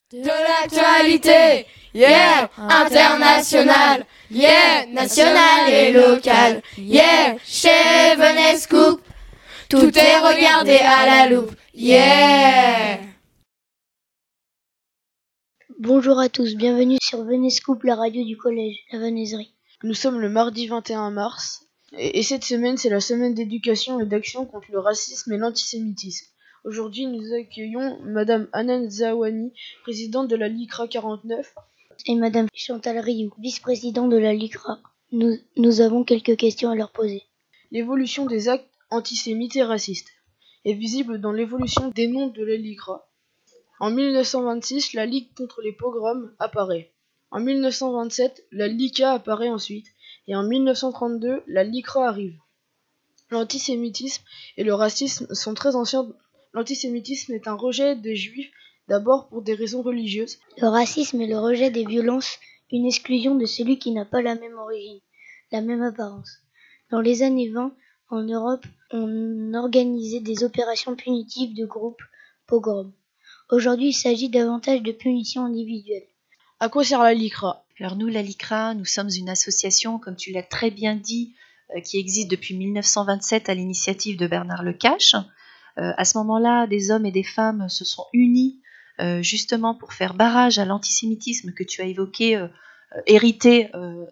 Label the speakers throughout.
Speaker 1: De l'actualité, yeah, internationale, yeah, nationale et locale, yeah, chez Venez Scoop, tout est regardé à la loupe, yeah.
Speaker 2: Bonjour à tous, bienvenue sur Venez Scoop, la radio du collège La Venaiserie.
Speaker 3: Nous sommes le mardi 21 mars et cette semaine c'est la semaine d'éducation et d'action contre le racisme et l'antisémitisme. Aujourd'hui nous accueillons Madame Hanan Zawani, présidente de la LICRA 49
Speaker 2: et Madame Chantal Rioux, vice-présidente de la LICRA. Nous avons quelques questions à leur poser.
Speaker 3: L'évolution des actes antisémites et racistes est visible dans l'évolution des noms de la LICRA. En 1926, la Ligue contre les pogroms apparaît. En 1927, la LICA apparaît ensuite, et en 1932, la LICRA arrive. L'antisémitisme et le racisme sont très anciens. L'antisémitisme est un rejet des juifs, d'abord pour des raisons religieuses.
Speaker 2: Le racisme est le rejet des violences, une exclusion de celui qui n'a pas la même origine, la même apparence. Dans les années 20, en Europe, on organisait des opérations punitives de groupes pogroms. Aujourd'hui, il s'agit davantage de punitions individuelles.
Speaker 3: À quoi sert la LICRA ?
Speaker 4: Alors nous, la LICRA, nous sommes une association, comme tu l'as très bien dit, qui existe depuis 1927 à l'initiative de Bernard Lecache. À ce moment-là, des hommes et des femmes se sont unis justement pour faire barrage à l'antisémitisme que tu as évoqué, hérité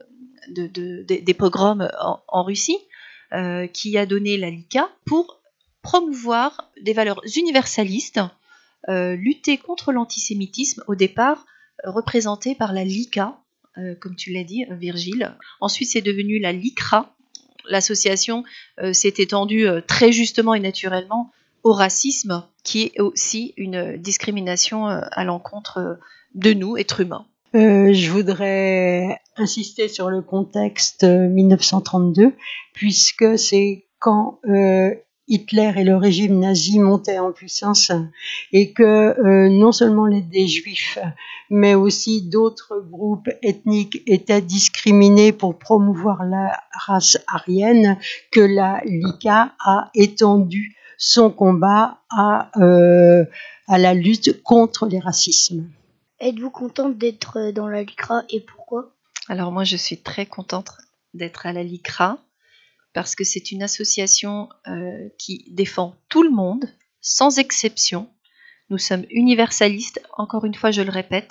Speaker 4: des pogroms en Russie, qui a donné la LICA pour promouvoir des valeurs universalistes, lutter contre l'antisémitisme au départ représenté par la LICA, comme tu l'as dit Virgile. Ensuite c'est devenu la LICRA. L'association s'est étendue très justement et naturellement au racisme, qui est aussi une discrimination à l'encontre de nous, êtres humains.
Speaker 5: Je voudrais insister sur le contexte 1932, puisque c'est quand Hitler et le régime nazi montaient en puissance et que non seulement des juifs, mais aussi d'autres groupes ethniques étaient discriminés pour promouvoir la race aryenne, que la LICA a étendu son combat à la lutte contre les racismes.
Speaker 2: Êtes-vous contente d'être dans la LICRA et pourquoi ?
Speaker 4: Alors moi je suis très contente d'être à la LICRA parce que c'est une association qui défend tout le monde, sans exception. Nous sommes universalistes, encore une fois je le répète.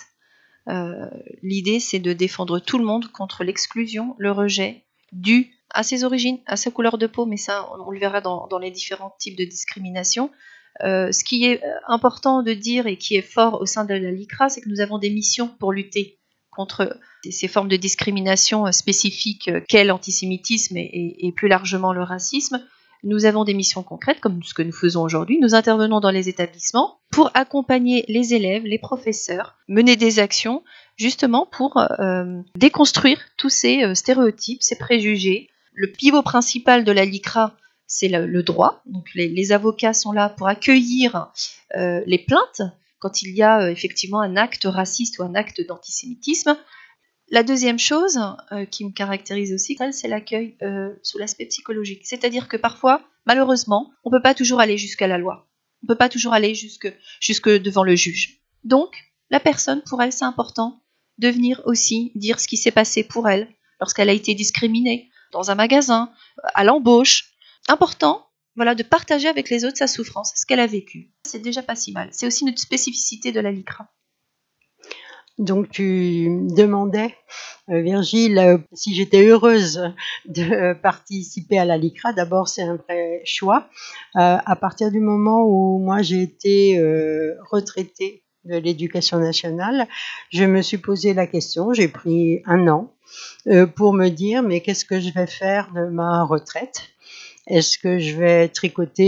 Speaker 4: L'idée c'est de défendre tout le monde contre l'exclusion, le rejet, dû à ses origines, à sa couleur de peau, mais ça on le verra dans les différents types de discrimination. Ce qui est important de dire et qui est fort au sein de la LICRA, c'est que nous avons des missions pour lutter contre ces formes de discrimination spécifiques qu'est l'antisémitisme et plus largement le racisme. Nous avons des missions concrètes, comme ce que nous faisons aujourd'hui. Nous intervenons dans les établissements pour accompagner les élèves, les professeurs, mener des actions justement pour déconstruire tous ces stéréotypes, ces préjugés. Le pivot principal de la LICRA, c'est le droit. Donc les avocats sont là pour accueillir les plaintes quand il y a effectivement un acte raciste ou un acte d'antisémitisme. La deuxième chose qui me caractérise aussi, c'est l'accueil sous l'aspect psychologique. C'est-à-dire que parfois, malheureusement, on ne peut pas toujours aller jusqu'à la loi. On ne peut pas toujours aller jusque devant le juge. Donc, la personne, pour elle, c'est important de venir aussi dire ce qui s'est passé pour elle lorsqu'elle a été discriminée dans un magasin, à l'embauche. Important, voilà, de partager avec les autres sa souffrance, ce qu'elle a vécu. C'est déjà pas si mal. C'est aussi une spécificité de la LICRA.
Speaker 5: Donc tu demandais, Virgile, si j'étais heureuse de participer à la LICRA. D'abord, c'est un vrai choix. À partir du moment où moi j'ai été retraitée de l'éducation nationale, je me suis posé la question, j'ai pris 1 an pour me dire, mais qu'est-ce que je vais faire de ma retraite ? Est-ce que je vais tricoter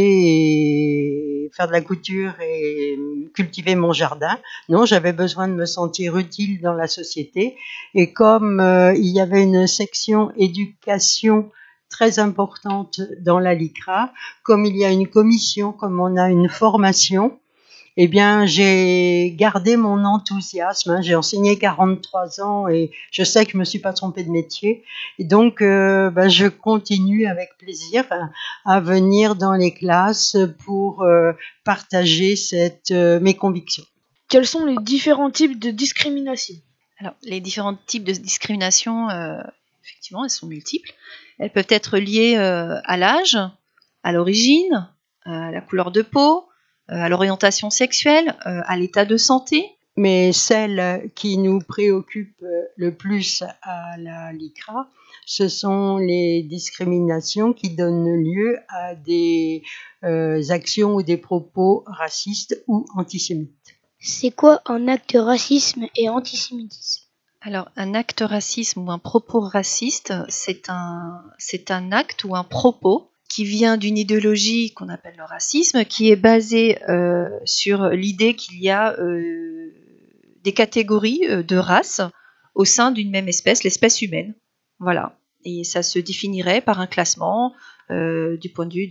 Speaker 5: et faire de la couture et cultiver mon jardin ? Non, j'avais besoin de me sentir utile dans la société. Et comme il y avait une section éducation très importante dans la LICRA, comme il y a une commission, comme on a une formation, eh bien, j'ai gardé mon enthousiasme. J'ai enseigné 43 ans et je sais que je me suis pas trompée de métier. Et donc, je continue avec plaisir à venir dans les classes pour partager mes convictions.
Speaker 3: Quels sont les différents types de discrimination?
Speaker 4: Alors, les différents types de discrimination, effectivement, elles sont multiples. Elles peuvent être liées à l'âge, à l'origine, à la couleur de peau, à l'orientation sexuelle, à l'état de santé.
Speaker 5: Mais celle qui nous préoccupe le plus à la LICRA, ce sont les discriminations qui donnent lieu à des actions ou des propos racistes ou antisémites.
Speaker 2: C'est quoi un acte racisme et antisémitisme?
Speaker 4: Alors, un acte racisme ou un propos raciste, c'est un acte ou un propos qui vient d'une idéologie qu'on appelle le racisme, qui est basée sur l'idée qu'il y a des catégories de races au sein d'une même espèce, l'espèce humaine. Voilà. Et ça se définirait par un classement du point de vue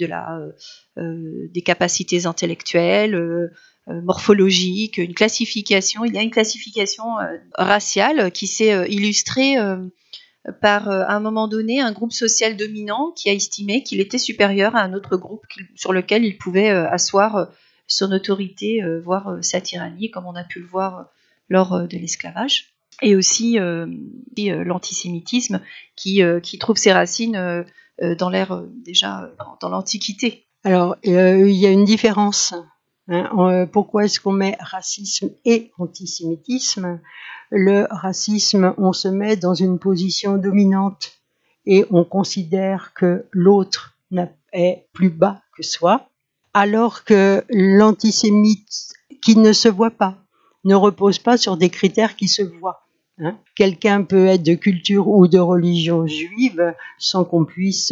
Speaker 4: des capacités intellectuelles, morphologiques, une classification. Il y a une classification raciale qui s'est illustrée par, à un moment donné, un groupe social dominant qui a estimé qu'il était supérieur à un autre groupe sur lequel il pouvait asseoir son autorité, voire sa tyrannie, comme on a pu le voir lors de l'esclavage. Et aussi l'antisémitisme qui trouve ses racines dans l'ère déjà dans l'Antiquité.
Speaker 5: Alors, il y a une différence. Pourquoi est-ce qu'on met racisme et antisémitisme? Le racisme, on se met dans une position dominante et on considère que l'autre est plus bas que soi, alors que l'antisémite qui ne se voit pas, ne repose pas sur des critères qui se voient. Quelqu'un peut être de culture ou de religion juive sans qu'on puisse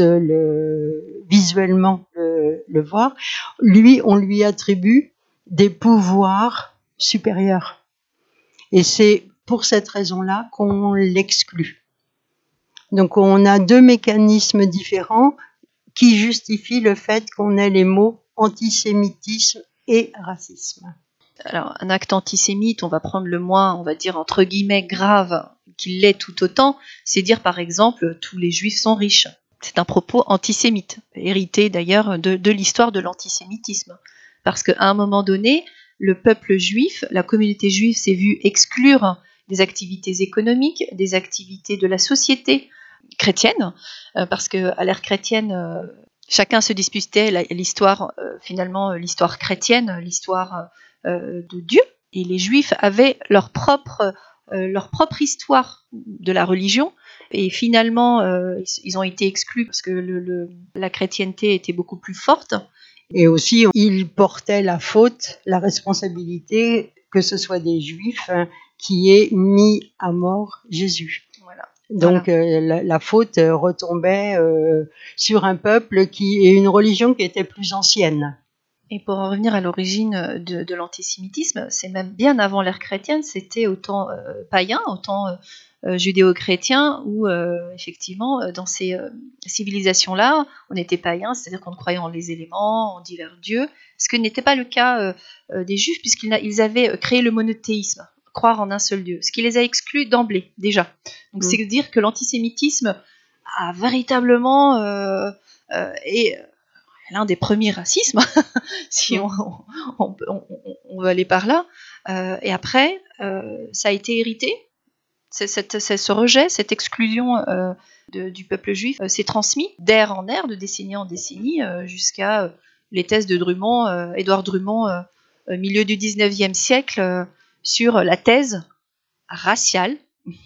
Speaker 5: visuellement le voir. Lui, on lui attribue des pouvoirs supérieurs. Et c'est pour cette raison-là qu'on l'exclut. Donc on a deux mécanismes différents qui justifient le fait qu'on ait les mots antisémitisme et racisme.
Speaker 4: Alors, un acte antisémite, on va prendre le moins, on va dire, entre guillemets, grave qu'il l'est tout autant, c'est dire, par exemple, tous les juifs sont riches. C'est un propos antisémite, hérité d'ailleurs de l'histoire de l'antisémitisme. Parce qu'à un moment donné, le peuple juif, la communauté juive s'est vue exclure des activités économiques, des activités de la société chrétienne, parce qu'à l'ère chrétienne, chacun se disputait l'histoire, finalement, l'histoire chrétienne, l'histoire de Dieu, et les Juifs avaient leur propre histoire de la religion, et finalement ils ont été exclus parce que la chrétienté était beaucoup plus forte.
Speaker 5: Et aussi, ils portaient la faute, la responsabilité, que ce soit des Juifs qui aient mis à mort Jésus.
Speaker 4: Voilà.
Speaker 5: Donc la faute retombait sur un peuple et une religion qui était plus ancienne.
Speaker 4: Et pour en revenir à l'origine de l'antisémitisme, c'est même bien avant l'ère chrétienne, c'était autant païen, autant judéo-chrétien, où effectivement, dans ces civilisations-là, on était païen, c'est-à-dire qu'on croyait en les éléments, en divers dieux, ce qui n'était pas le cas des Juifs, puisqu'ils avaient créé le monothéisme, croire en un seul Dieu, ce qui les a exclus d'emblée, déjà. Donc c'est dire que l'antisémitisme a véritablement l'un des premiers racismes, si on veut aller par là. Et après, ça a été hérité. Ce rejet, cette exclusion du peuple juif s'est transmis d'ère en ère, de décennie en décennie, jusqu'à les thèses de Drummond, Édouard Drummond, milieu du 19e siècle, sur la thèse raciale,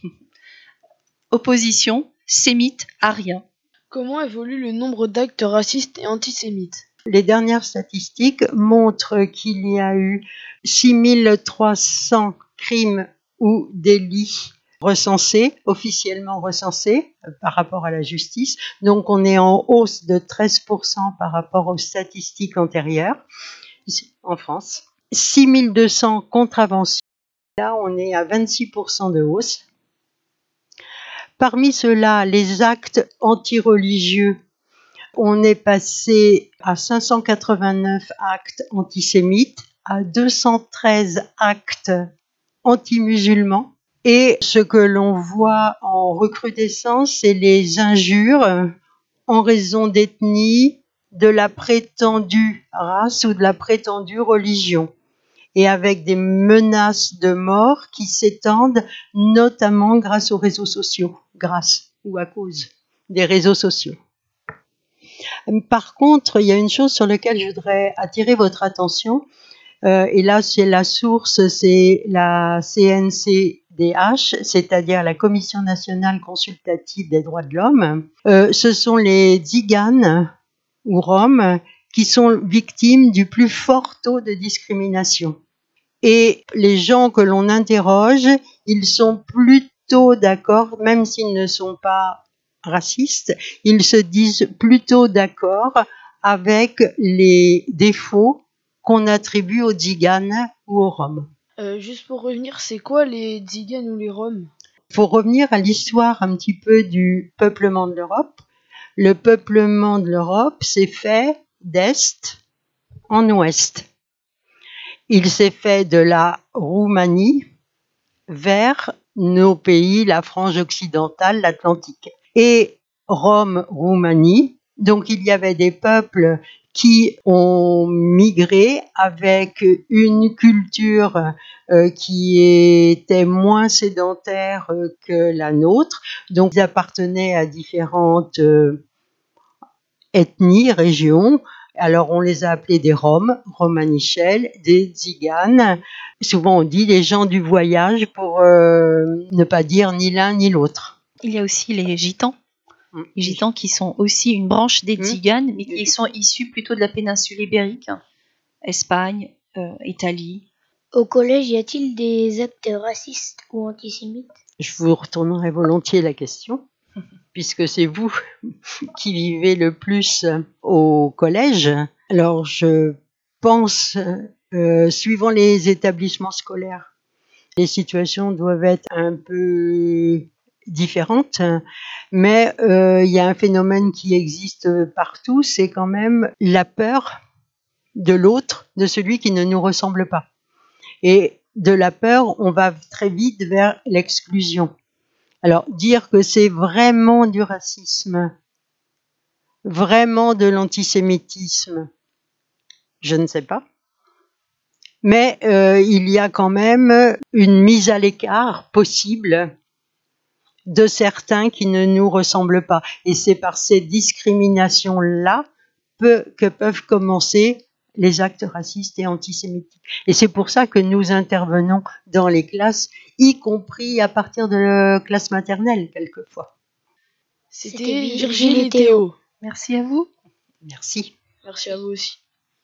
Speaker 4: opposition sémite-arien.
Speaker 3: Comment évolue le nombre d'actes racistes et antisémites?
Speaker 5: Les dernières statistiques montrent qu'il y a eu 6300 crimes ou délits officiellement recensés par rapport à la justice. Donc on est en hausse de 13% par rapport aux statistiques antérieures en France. 6200 contraventions. Là, on est à 26% de hausse. Parmi ceux-là, les actes antireligieux, on est passé à 589 actes antisémites, à 213 actes anti-musulmans. Et ce que l'on voit en recrudescence, c'est les injures en raison d'ethnie, de la prétendue race ou de la prétendue religion. et avec des menaces de mort qui s'étendent notamment grâce aux réseaux sociaux, grâce ou à cause des réseaux sociaux. Par contre, il y a une chose sur laquelle je voudrais attirer votre attention, et là c'est la source, c'est la CNCDH, c'est-à-dire la Commission nationale consultative des droits de l'homme. Ce sont les Tziganes ou Roms qui sont victimes du plus fort taux de discrimination. Et les gens que l'on interroge, ils sont plutôt d'accord, même s'ils ne sont pas racistes, ils se disent plutôt d'accord avec les défauts qu'on attribue aux Tziganes ou aux Roms.
Speaker 3: Juste pour revenir, c'est quoi les Tziganes ou les Roms?
Speaker 5: Il faut revenir à l'histoire un petit peu du peuplement de l'Europe. Le peuplement de l'Europe s'est fait d'est en ouest. Il s'est fait de la Roumanie vers nos pays, la frange occidentale, l'Atlantique. Et Rome, Roumanie, donc il y avait des peuples qui ont migré avec une culture qui était moins sédentaire que la nôtre. Donc ils appartenaient à différentes ethnies, régions. Alors on les a appelés des Roms, Romanichels, des Tziganes. Souvent on dit les gens du voyage pour ne pas dire ni l'un ni l'autre.
Speaker 4: Il y a aussi les Gitans. Les Gitans qui sont aussi une branche des Tziganes, mais qui sont issus plutôt de la péninsule ibérique, Espagne, Italie.
Speaker 2: Au collège, y a-t-il des actes racistes ou antisémites?
Speaker 5: Je vous retournerai volontiers la question, puisque c'est vous qui vivez le plus au collège. Alors je pense, suivant les établissements scolaires, les situations doivent être un peu différentes, mais il y a un phénomène qui existe partout, c'est quand même la peur de l'autre, de celui qui ne nous ressemble pas. Et de la peur, on va très vite vers l'exclusion. Alors, dire que c'est vraiment du racisme, vraiment de l'antisémitisme, je ne sais pas. Mais il y a quand même une mise à l'écart possible de certains qui ne nous ressemblent pas. Et c'est par ces discriminations-là que peuvent commencer les actes racistes et antisémites. Et c'est pour ça que nous intervenons dans les classes, y compris à partir de la classe maternelle, quelquefois.
Speaker 3: C'était Virgile et Théo.
Speaker 4: Merci à vous.
Speaker 5: Merci.
Speaker 3: Merci à vous aussi.